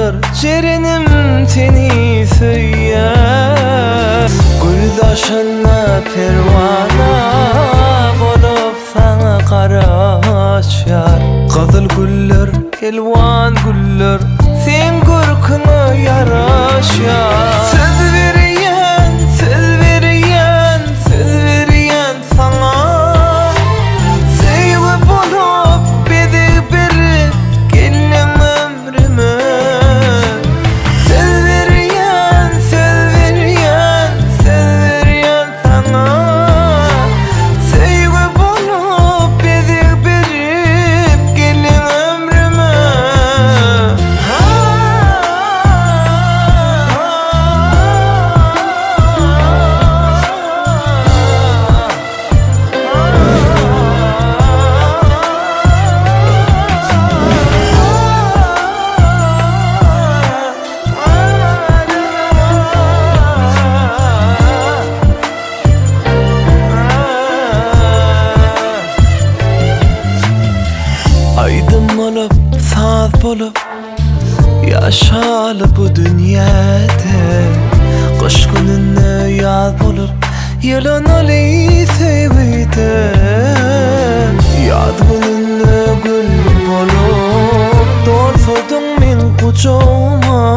kalır Cerenim seni söyler Güldaşına pervana bolup sana karaşar Kızıl güller, elvan güller sen gürkünü yaraşar Söz veriyen, söz veriyen, söz veriyen sana Sevgi bulup bedi beri gelin ömrüme Söz veriyen, söz veriyen, söz veriyen sana Sevgi bulup bedi beri gelin ömrüme Aydın olup, saz bulup yaşalı bu dünyada Kış gününe yaz bulup yılan oli sevide Yaz gününe gül bulup doğrusudun min kucağıma